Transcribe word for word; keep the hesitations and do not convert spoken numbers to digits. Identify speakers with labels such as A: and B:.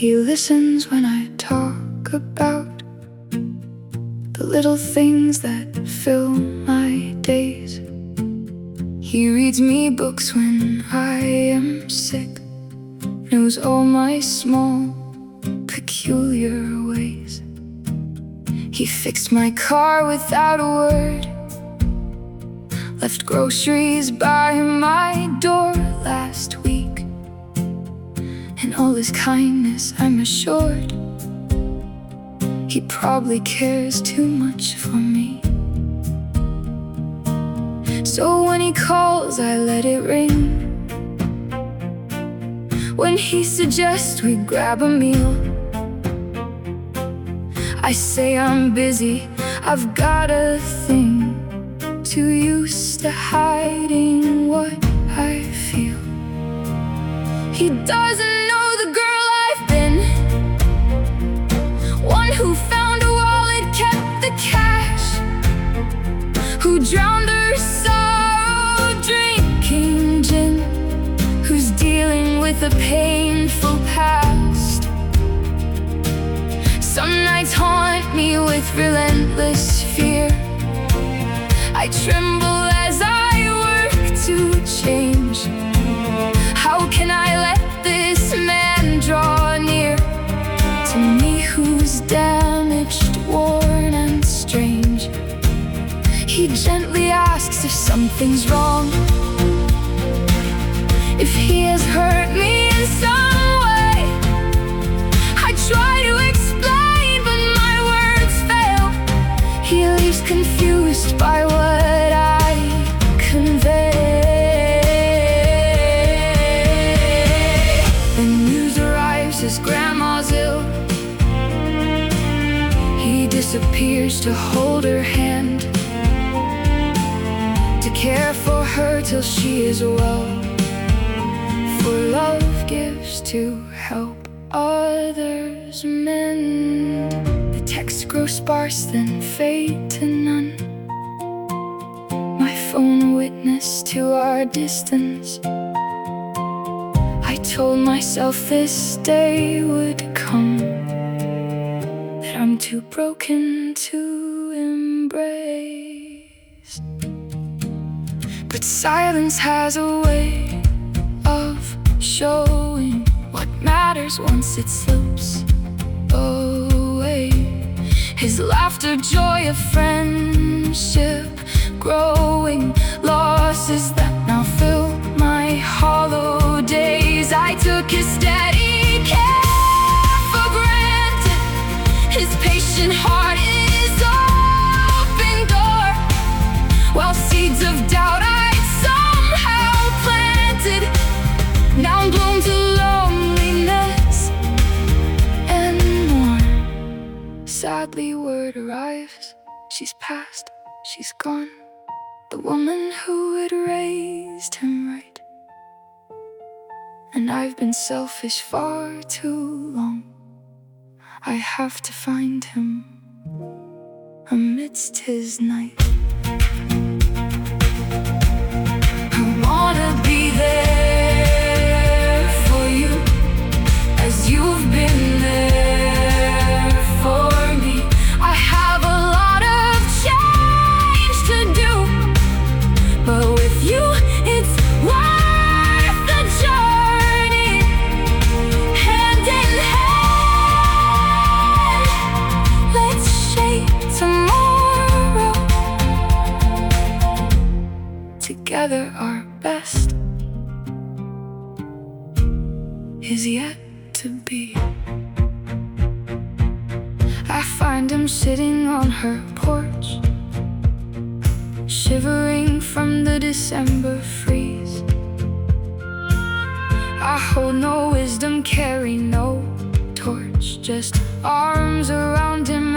A: He listens when I talk about the little things that fill my days. He reads me books when I am sick, knows all my small, peculiar ways. He fixed my car without a word, left groceries by my door last week. In all his kindness, I'm assured he probably cares too much for me. So when he calls, I let it ring. When he suggests we grab a meal, I say I'm busy, I've got a thing. Too used to hiding what I feel. He doesn't know the girl I've been, one who found a wallet, kept the cash, who drowned her sorrow drinking gin, who's dealing with a painful past. Some nights haunt me with relentless fear. I tremble as I work to change. How can I let this man draw near to me, who's damaged, worn and strange? He gently asks if something's wrong, if he has hurt me in some way. I try to explain, but my words fail. He leaves confused by what I convey. The news arrives, his grandma's ill. He disappears to hold her hand, to care for her till she is well. For love gives to help others mend. The texts grow sparse, then fade to none. My phone witness to our distance. I told myself this day would come, that I'm too broken to embrace. But silence has a way of showing what matters once it slips away. His laughter, joy of friendship, growing losses that now fill my hollow days. I took his steady care for granted, his patient heart is open door, while seeds of doubt I'd somehow planted now bloom to loneliness and more. Sadly, word arrives, she's passed, she's gone, the woman who had raised him right. And I've been selfish far too long. I have to find him amidst his night. I wanna be there for you, as you've been there for me. I have a lot of change to do, but with you it's worth the journey. Hand in hand, let's shape tomorrow. Together our best is yet to be. I find him sitting on her porch, shivering from the December freeze. I hold no wisdom, carry no torch, just arms around him